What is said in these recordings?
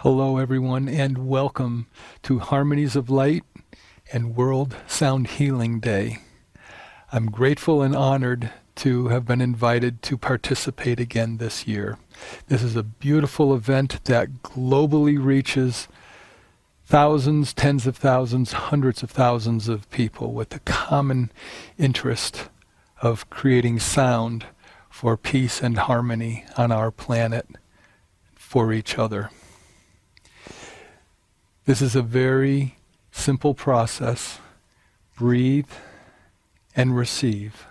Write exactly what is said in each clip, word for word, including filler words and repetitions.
Hello, everyone, and welcome to Harmonies of Light and World Sound Healing Day. I'm grateful and honored to have been invited to participate again this year. This is a beautiful event that globally reaches thousands, tens of thousands, hundreds of thousands of people with the common interest of creating sound for peace and harmony on our planet for each other. This is a very simple process. Breathe and receive.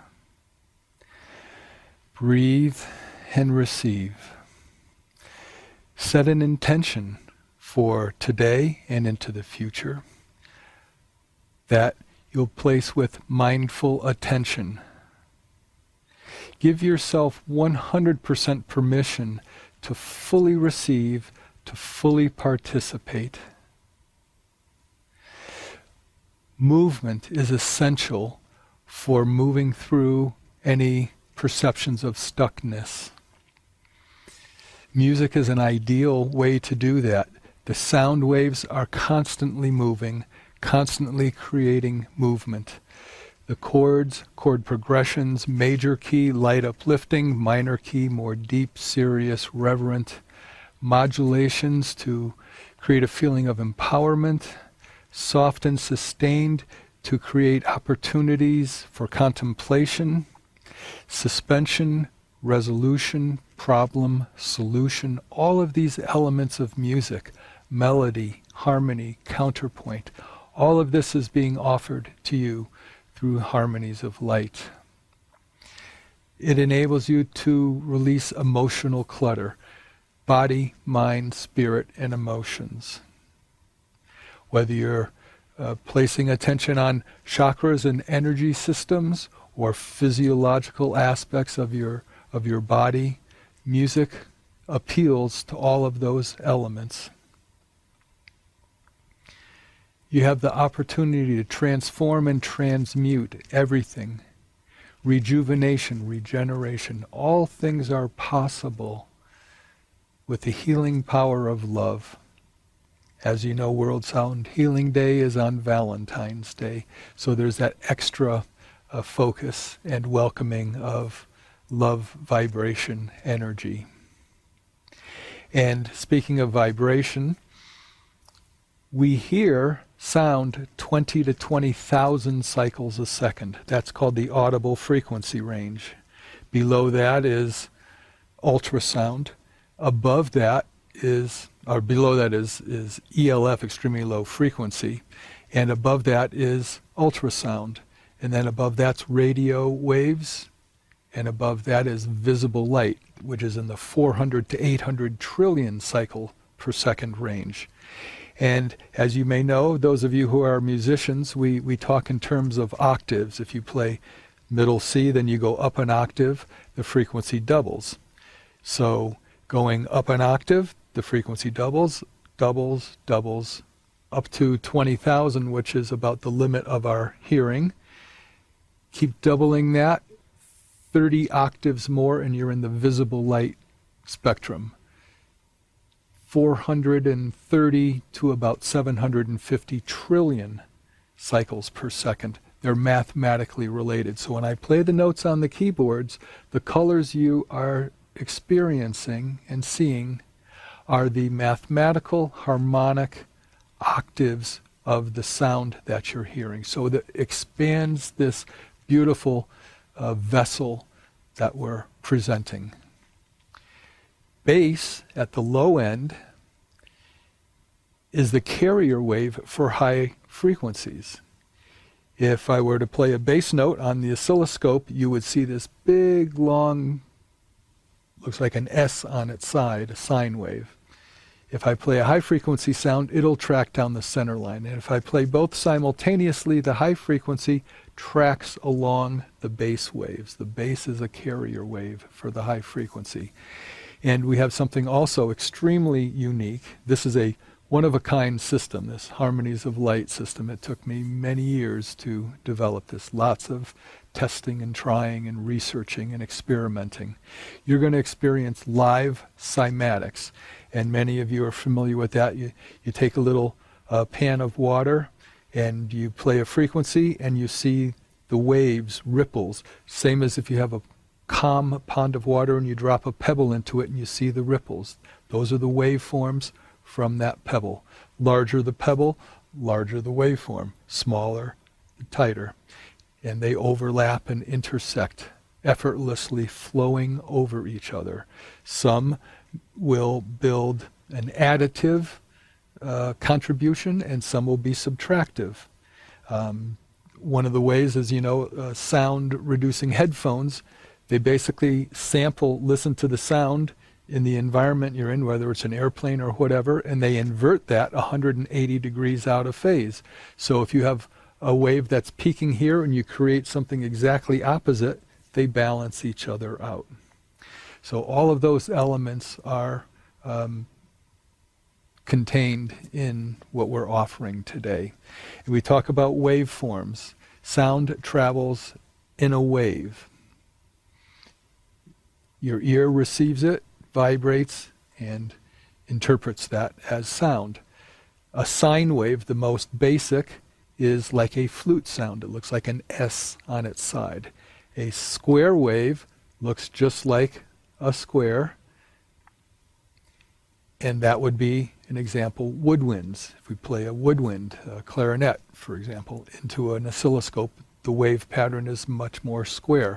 Breathe and receive. Set an intention for today and into the future that you'll place with mindful attention. Give yourself one hundred percent permission to fully receive, to fully participate. Movement is essential for moving through any perceptions of stuckness. Music is an ideal way to do that. The sound waves are constantly moving, constantly creating movement. The chords, chord progressions, major key, light uplifting, minor key, more deep, serious, reverent, modulations to create a feeling of empowerment, soft and sustained to create opportunities for contemplation, suspension, resolution, problem, solution, all of these elements of music, melody, harmony, counterpoint, all of this is being offered to you through Harmonies of Light. It enables you to release emotional clutter, body, mind, spirit, and emotions. Whether you're uh, placing attention on chakras and energy systems or physiological aspects of your of your body, music appeals to all of those elements. You have the opportunity to transform and transmute everything. Rejuvenation, regeneration, all things are possible with the healing power of love. As you know, World Sound Healing Day is on Valentine's Day, so there's that extra uh, focus and welcoming of love, vibration, energy. And speaking of vibration, we hear sound twenty to twenty thousand cycles a second. That's called the audible frequency range. Below that is ultrasound. Above that is or below that is, is E L F, extremely low frequency, and above that is ultrasound, and then above that's radio waves, and above that is visible light, which is in the four hundred to eight hundred trillion cycle per second range. And as you may know, those of you who are musicians, we, we talk in terms of octaves. If you play middle C, then you go up an octave, the frequency doubles. So going up an octave, the frequency doubles, doubles, doubles, up to twenty thousand, which is about the limit of our hearing. Keep doubling that, thirty octaves more, and you're in the visible light spectrum. four hundred thirty to about seven hundred fifty trillion cycles per second. They're mathematically related. So when I play the notes on the keyboards, the colors you are experiencing and seeing are the mathematical harmonic octaves of the sound that you're hearing. So that expands this beautiful uh, vessel that we're presenting. Bass at the low end is the carrier wave for high frequencies. If I were to play a bass note on the oscilloscope, you would see this big, long, looks like an S on its side, a sine wave. If I play a high frequency sound, it'll track down the center line. And if I play both simultaneously, the high frequency tracks along the bass waves. The bass is a carrier wave for the high frequency. And we have something also extremely unique. This is a one-of-a-kind system, this Harmonies of Light system. It took me many years to develop this, lots of testing and trying and researching and experimenting. You're going to experience live cymatics, and many of you are familiar with that. You, you take a little uh, pan of water and you play a frequency and you see the waves, ripples, same as if you have a calm pond of water and you drop a pebble into it and you see the ripples. Those are the waveforms from that pebble. Larger the pebble, larger the waveform. Smaller, tighter. And they overlap and intersect, effortlessly flowing over each other. Some will build an additive uh, contribution, and some will be subtractive. Um, one of the ways is, you know, uh, sound-reducing headphones. They basically sample, listen to the sound in the environment you're in, whether it's an airplane or whatever, and they invert that one hundred eighty degrees out of phase. So if you have a wave that's peaking here and you create something exactly opposite, they balance each other out. So all of those elements are um, contained in what we're offering today. And we talk about waveforms. Sound travels in a wave. Your ear receives it, vibrates, and interprets that as sound. A sine wave, the most basic, is like a flute sound. It looks like an S on its side. A square wave looks just like a square, and that would be an example, woodwinds. If we play a woodwind, a clarinet, for example, into an oscilloscope, the wave pattern is much more square.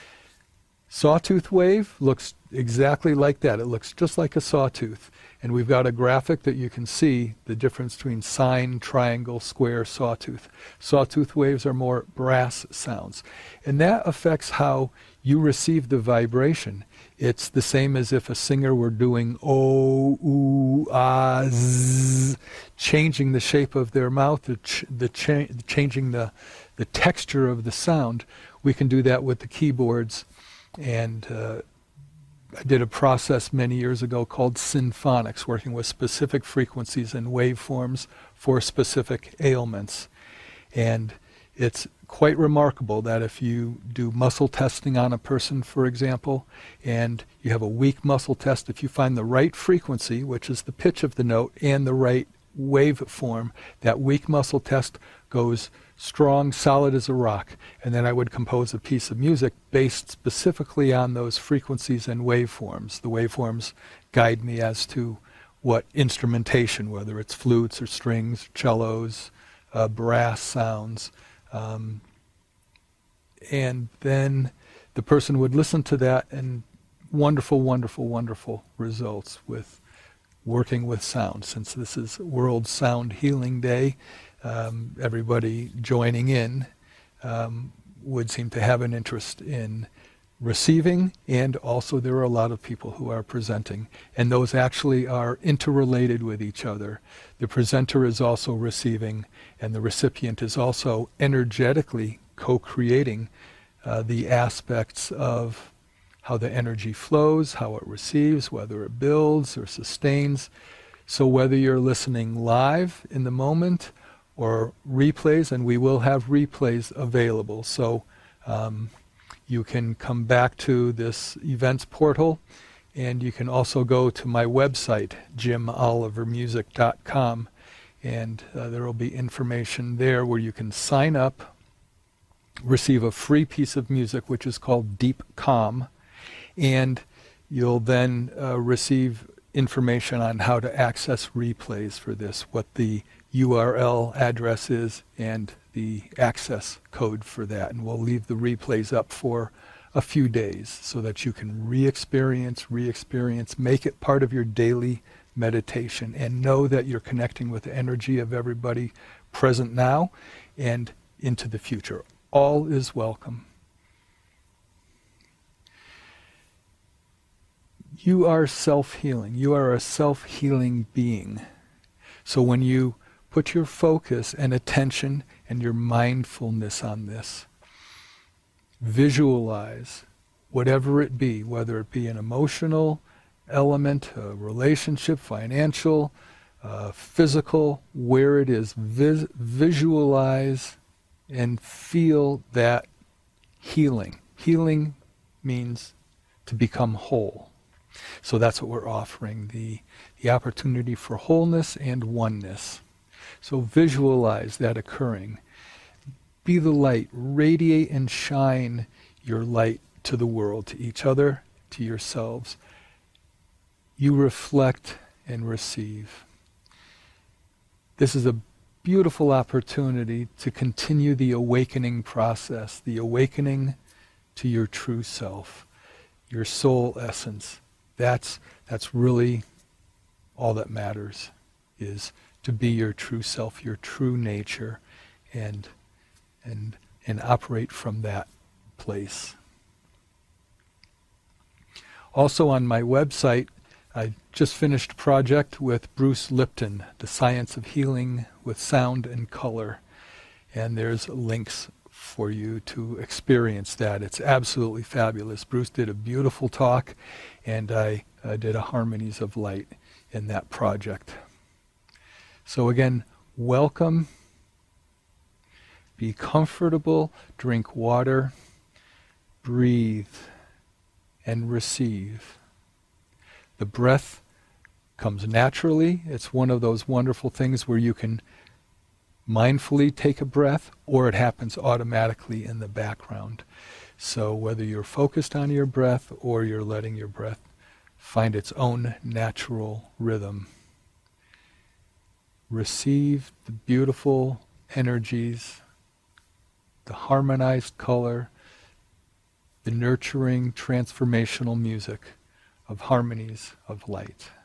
Sawtooth wave looks exactly like that. It looks just like a sawtooth. And we've got a graphic that you can see the difference between sine, triangle, square, sawtooth. Sawtooth waves are more brass sounds. And that affects how you receive the vibration. It's the same as if a singer were doing oh, ooh, ah, zzz, changing the shape of their mouth, the, ch- the cha- changing the, the texture of the sound. We can do that with the keyboards. And uh, I did a process many years ago called symphonics, working with specific frequencies and waveforms for specific ailments. And it's quite remarkable that if you do muscle testing on a person, for example, and you have a weak muscle test, if you find the right frequency, which is the pitch of the note, and the right waveform, that weak muscle test goes strong, solid as a rock. And then I would compose a piece of music based specifically on those frequencies and waveforms. The waveforms guide me as to what instrumentation, whether it's flutes or strings, cellos, uh, brass sounds. Um, and then the person would listen to that, and wonderful, wonderful, wonderful results with working with sound. Since this is World Sound Healing Day, um, everybody joining in um, would seem to have an interest in receiving, and also there are a lot of people who are presenting, and those actually are interrelated with each other. The presenter is also receiving, and the recipient is also energetically co-creating uh, the aspects of how the energy flows, how it receives, whether it builds or sustains. So whether you're listening live in the moment or replays, and we will have replays available, so um, you can come back to this events portal, and you can also go to my website, jim oliver music dot com, and uh, there will be information there where you can sign up, receive a free piece of music which is called Deep Calm, and you'll then uh, receive information on how to access replays for this, what the U R L address is, and the access code for that. And we'll leave the replays up for a few days so that you can re-experience, re-experience, make it part of your daily meditation, and know that you're connecting with the energy of everybody present now and into the future. All is welcome. You are self-healing. You are a self-healing being. So when you put your focus and attention and your mindfulness on this, visualize whatever it be, whether it be an emotional element, a relationship, financial, uh, physical, where it is. Vis- visualize and feel that healing. Healing means to become whole. So that's what we're offering, the, the opportunity for wholeness and oneness. So visualize that occurring. Be the light. Radiate and shine your light to the world, to each other, to yourselves. You reflect and receive. This is a beautiful opportunity to continue the awakening process, the awakening to your true self, your soul essence. That's, that's really all that matters, is to be your true self, your true nature, and, and, and operate from that place. Also on my website, I just finished a project with Bruce Lipton, The Science of Healing with Sound and Color. And there's links for you to experience that. It's absolutely fabulous. Bruce did a beautiful talk, and I uh, did a Harmonies of Light in that project. So again, welcome. Be comfortable, drink water, breathe, and receive. The breath comes naturally. It's one of those wonderful things where you can mindfully take a breath, or it happens automatically in the background. So whether you're focused on your breath or you're letting your breath find its own natural rhythm, receive the beautiful energies, the harmonized color, the nurturing, transformational music of Harmonies of Light.